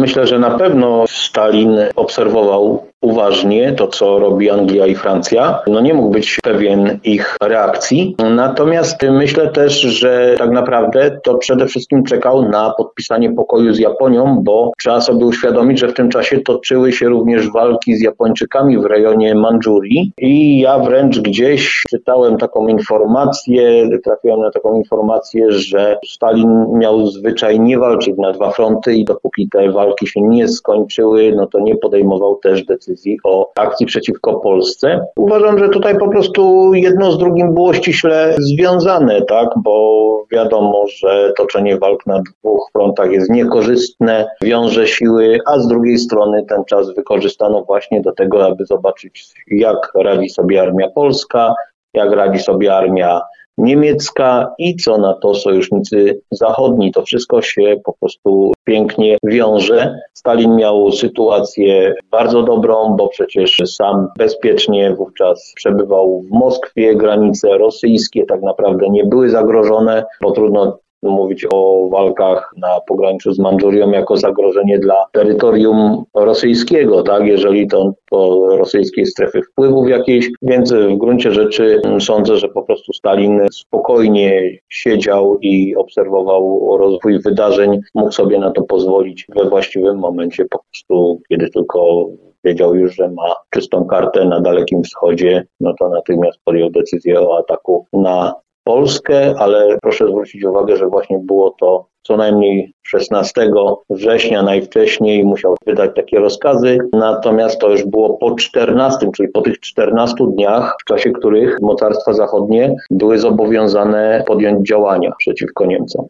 myślę, że na pewno Stalin obserwował uważnie to, co robi Anglia i Francja. Nie mógł być pewien ich reakcji. Natomiast myślę też, że tak naprawdę to przede wszystkim czekał na podpisanie pokoju z Japonią, bo trzeba sobie uświadomić, że w tym czasie toczyły się również walki z Japończykami w rejonie Mandżurii i ja wręcz gdzieś czytałem taką informację, trafiłem na taką informację, że Stalin miał zwyczaj nie walczyć na dwa fronty i dopóki te walki się nie skończyły, to nie podejmował też decyzji o akcji przeciwko Polsce. Uważam, że tutaj po prostu jedno z drugim było ściśle związane, tak, bo wiadomo, że toczenie walk na dwóch frontach jest niekorzystne, wiąże siły, a z drugiej strony ten czas wykorzystano właśnie do tego, aby zobaczyć, jak radzi sobie armia polska, jak radzi sobie armia niemiecka i co na to sojusznicy zachodni. To wszystko się po prostu pięknie wiąże. Stalin miał sytuację bardzo dobrą, bo przecież sam bezpiecznie wówczas przebywał w Moskwie. Granice rosyjskie tak naprawdę nie były zagrożone, bo trudno mówić o walkach na pograniczu z Mandżurią jako zagrożenie dla terytorium rosyjskiego, tak, jeżeli to rosyjskiej strefy wpływów jakiejś, więc w gruncie rzeczy sądzę, że po prostu Stalin spokojnie siedział i obserwował rozwój wydarzeń, mógł sobie na to pozwolić we właściwym momencie, po prostu kiedy tylko wiedział już, że ma czystą kartę na Dalekim Wschodzie, to natychmiast podjął decyzję o ataku na Polskę, ale proszę zwrócić uwagę, że właśnie było to co najmniej 16 września najwcześniej musiał wydać takie rozkazy, natomiast to już było po 14, czyli po tych 14 dniach, w czasie których mocarstwa zachodnie były zobowiązane podjąć działania przeciwko Niemcom.